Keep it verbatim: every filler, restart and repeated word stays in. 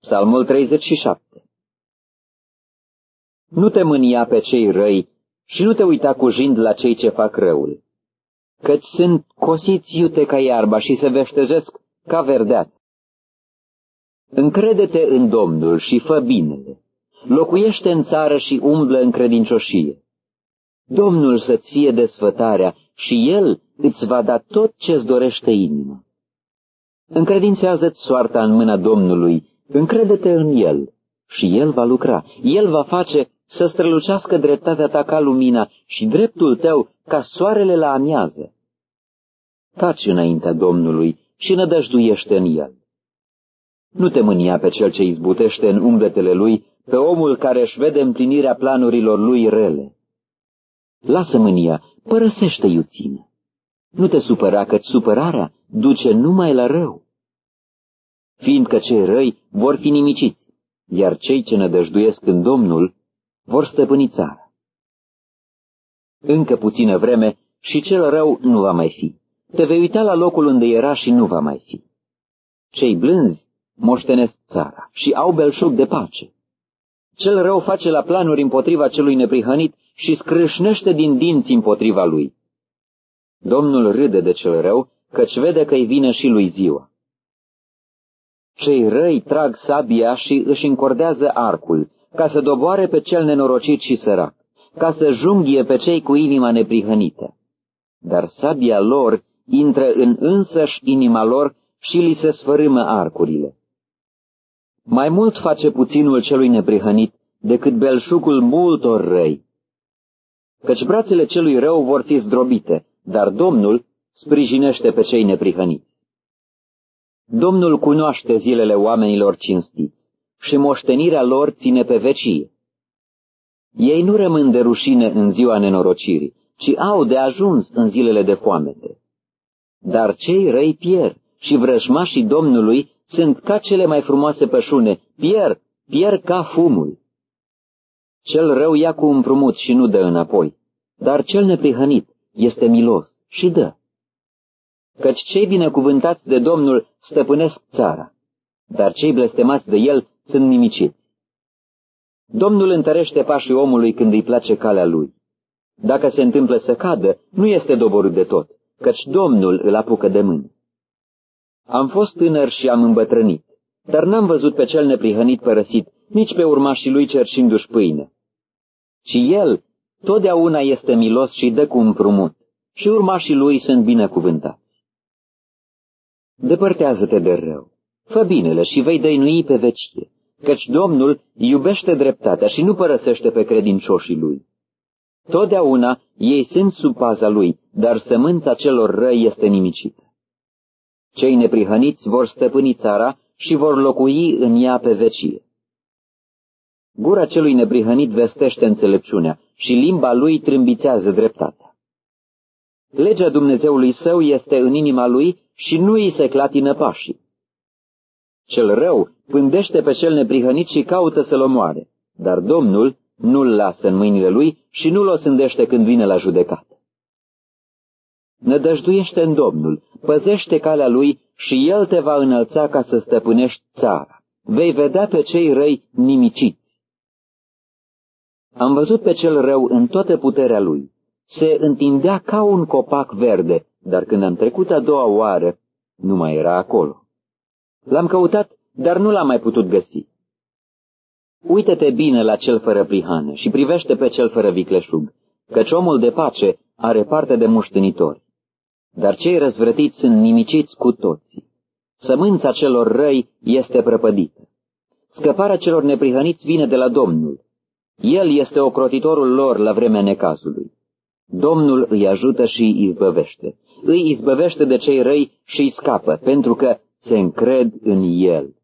Psalmul treizeci și șapte. Nu te mânia pe cei răi și nu te uita cu jind la cei ce fac răul, căci sunt cosiți iute ca iarba și se veștejesc ca verdeață. Încrede-te în Domnul și fă binele, locuiește în țară și umblă în credincioșie. Domnul să-ți fie desfătarea și El îți va da tot ce-ți dorește inima. Încredințează-ți soarta în mâna Domnului, încrede-te în El și El va lucra. El va face să strălucească dreptatea ta ca lumina și dreptul tău ca soarele la amiază. Taci înaintea Domnului și nădăjduiește în El. Nu te mânia pe cel ce izbutește în umbletele lui, pe omul care își vede împlinirea planurilor lui rele. Lasă mânia, părăsește iuțimea. Nu te supăra, căci supărarea duce numai la rău. Fiindcă cei răi vor fi nimiciți, iar cei ce nădăjduiesc în Domnul vor stăpâni țara. Încă puțină vreme și cel rău nu va mai fi. Te vei uita la locul unde era și nu va mai fi. Cei blânzi moștenesc țara și au belșug de pace. Cel rău face la planuri împotriva celui neprihănit și scrâșnește din dinți împotriva lui. Domnul râde de cel rău, căci vede că-i vine și lui ziua. Cei răi trag sabia și își încordează arcul, ca să doboare pe cel nenorocit și sărac, ca să junghie pe cei cu inima neprihănită. Dar sabia lor intră în însăși inima lor și li se sfărâmă arcurile. Mai mult face puținul celui neprihănit decât belșugul multor răi. Căci brațele celui rău vor fi zdrobite, dar Domnul sprijinește pe cei neprihăniți. Domnul cunoaște zilele oamenilor cinstiți și moștenirea lor ține pe vecie. Ei nu rămân de rușine în ziua nenorocirii, ci au de ajuns în zilele de foamete. Dar cei răi pierd și vrăjmașii Domnului sunt ca cele mai frumoase pășune, pierd, pierd ca fumul. Cel rău ia cu împrumut și nu dă înapoi, dar cel neprihănit este milos și dă. Căci cei binecuvântați de Domnul stăpânesc țara, dar cei blestemați de El sunt nimiciți. Domnul întărește pașii omului când îi place calea lui. Dacă se întâmplă să cadă, nu este doborât de tot, căci Domnul îl apucă de mână. Am fost tânăr și am îmbătrânit, dar n-am văzut pe cel neprihănit părăsit, nici pe urmașii lui cerșindu-și pâine. Ci El totdeauna este milos și dă cu împrumut, și urmașii lui sunt binecuvântați. Depărtează-te de rău, fă binele și vei dăinui pe vecie, căci Domnul iubește dreptatea și nu părăsește pe credincioșii lui. Totdeauna ei sunt sub paza lui, dar sămânța celor răi este nimicită. Cei neprihăniți vor stăpâni țara și vor locui în ea pe vecie. Gura celui neprihănit vestește înțelepciunea și limba lui trâmbițează dreptatea. Legea Dumnezeului său este în inima lui și nu îi se clatină pașii. Cel rău pândește pe cel neprihănit și caută să-l omoare, dar Domnul nu-l lasă în mâinile lui și nu-l osândește când vine la judecată. Nădăjduiește în Domnul, păzește calea lui și El te va înălța ca să stăpânești țara. Vei vedea pe cei răi nimiciți. Am văzut pe cel rău în toată puterea lui. Se întindea ca un copac verde, dar când am trecut a doua oară, nu mai era acolo. L-am căutat, dar nu l-am mai putut găsi. Uită-te bine la cel fără prihană și privește pe cel fără vicleșug, căci omul de pace are parte de moștenitori. Dar cei răzvrătiți sunt nimiciți cu toții. Sămânța celor răi este prăpădită. Scăparea celor neprihăniți vine de la Domnul. El este ocrotitorul lor la vremea necazului. Domnul îi ajută și îi izbăvește. Îi izbăvește de cei răi și îi scapă, pentru că se încred în El.